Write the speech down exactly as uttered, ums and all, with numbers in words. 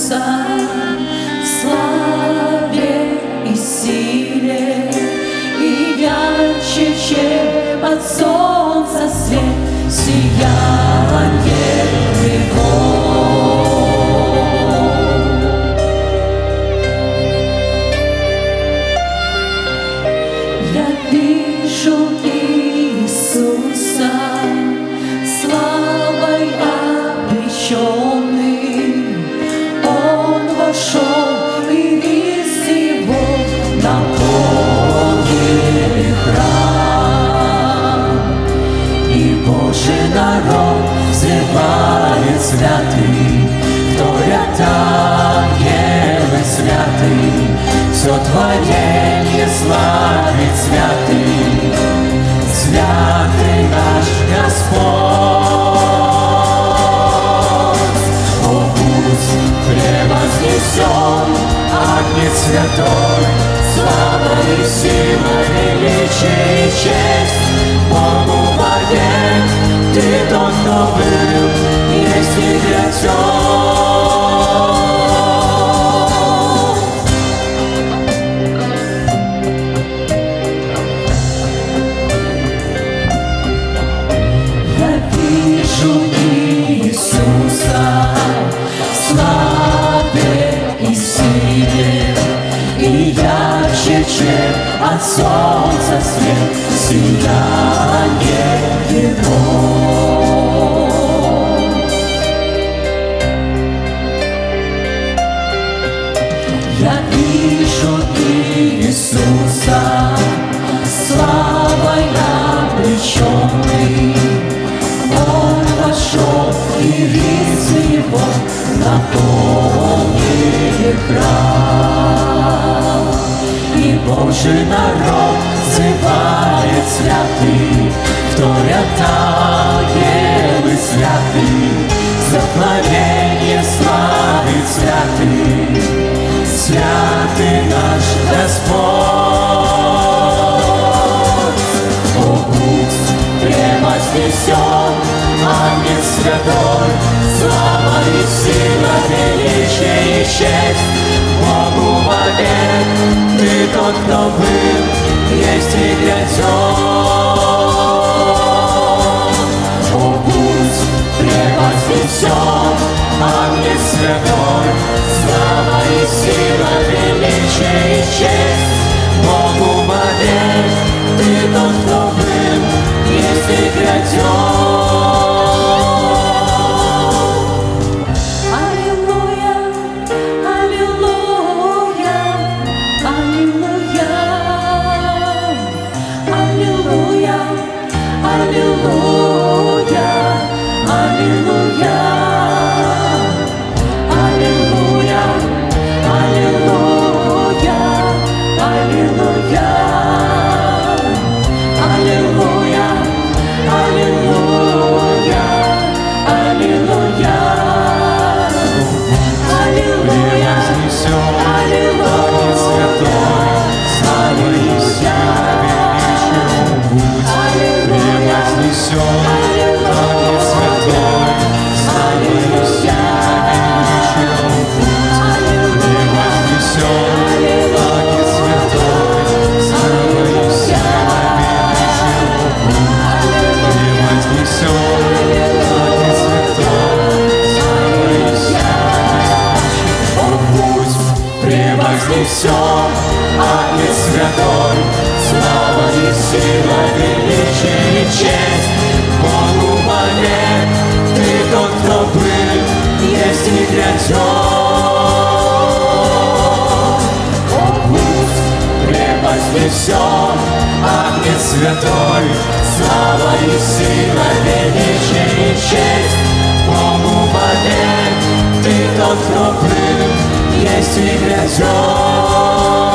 Иисуса в славе и силе, и ярче, чем от солнца свет, сияние Его. Я вижу Иисуса славой облеченный, Он вошел, и рис Его наполнили храм. И Божий народ взывает святый, вторят ангелы святый, все творение славит святый, святый наш Господь. О, пусть превознесен Агнец святой, слава и сила, величие и честь Богу вовек. Ты тот, кто был, есть и грядет. Иисуса в славе и силе, и ярче, чем от солнца свет, сияние Его. Я вижу Иисуса славой облеченный, Он вошел, и ризы Его наполнили храм. И Божий народ взывает святый, вторят ангелы святый, заклонение славит святый, святый наш Господь. О, пусть превознесен Агнец святой, слава и сила, величие и честь Богу вовек. Ты тот, кто был, есть и грядет. О, пусть превознесен Агнец святой, слава и сила, величие и честь Богу вовек. Ты тот, кто был, есть и грядет. Вознесен Агнец святой, слава и сила, величие и честь Богу вовек. Ты тот, кто был, есть и грядет. О, пусть превознесен Агнец святой, слава и сила, величие и честь Богу вовек. Ты тот, кто был, есть и грядет.